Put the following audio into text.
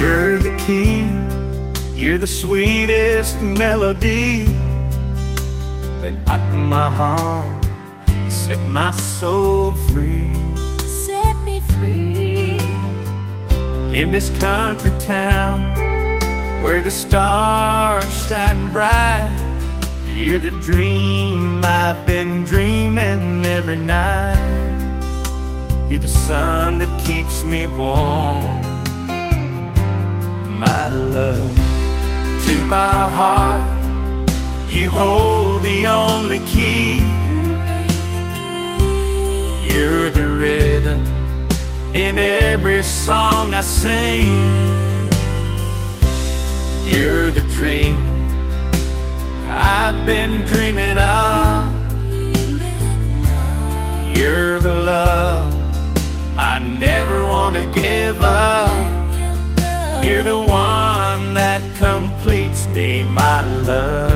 You're the key, you're the sweetest melody that opened my heart, set my soul free. Set me free. In this country town where the stars shine bright, you're the dream I've been dreaming every night. You're the sun that keeps me warm, my love. To my heart, you hold the only key. You're the rhythm in every song I sing. You're the dream I've been dreaming of. You're the love I never want to give up. You're the one that completes me, my love.